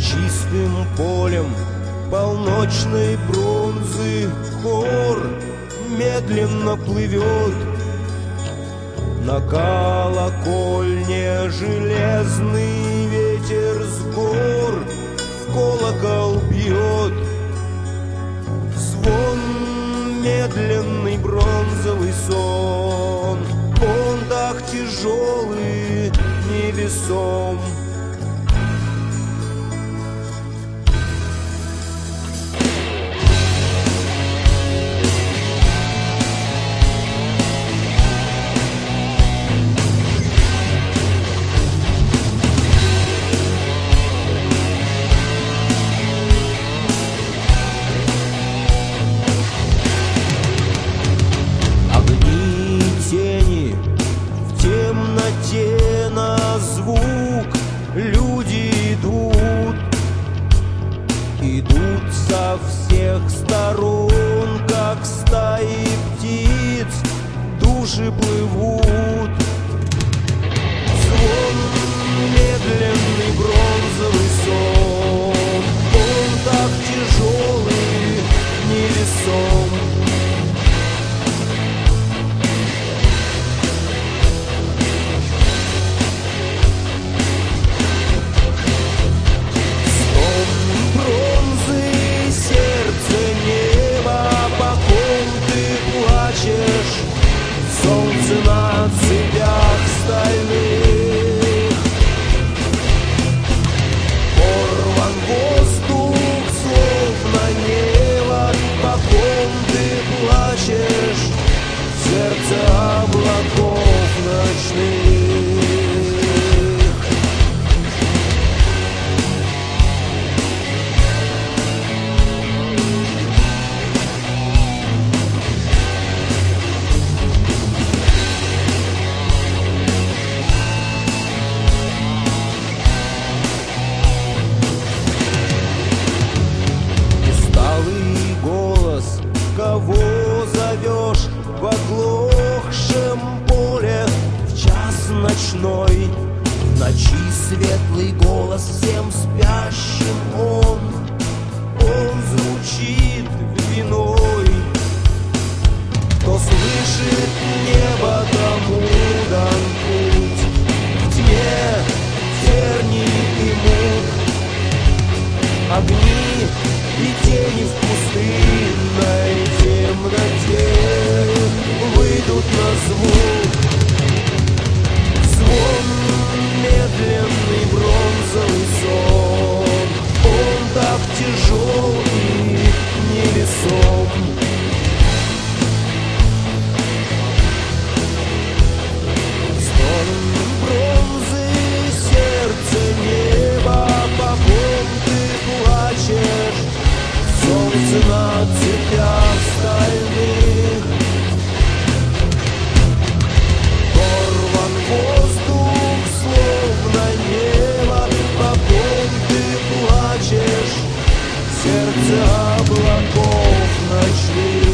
чистым полем полночной бронзы хор медленно плывет. На колокольне железный ветер с гор в колокол бьет. Звон медленный бронзовый сон, он так тяжелый, невесом. На звук люди идут со всех сторон, как стаи птиц, души плывут. Звон медленный бронзовый сон, он так тяжелый, невесом. Солнце на цепях стальных, порван воздух, словно небо, по ком ты плачешь, сердце облаков ночных. Кого зовешь в оглохшем поле в час ночной? В ночи светлый голос всем спящим он звучит виной. Кто слышит небо, тому дан путь в тьме терний и мук. Огни и тени в пустынной темноте выйдут на звук. Звон медленный бронзовый сон, он так тяжелый, невесом. Стон бронзы, сердце неба, по ком ты плачешь, солнце на цепях стальных. Порван воздух, словно небо, по ком ты плачешь, сердце облаков ночных.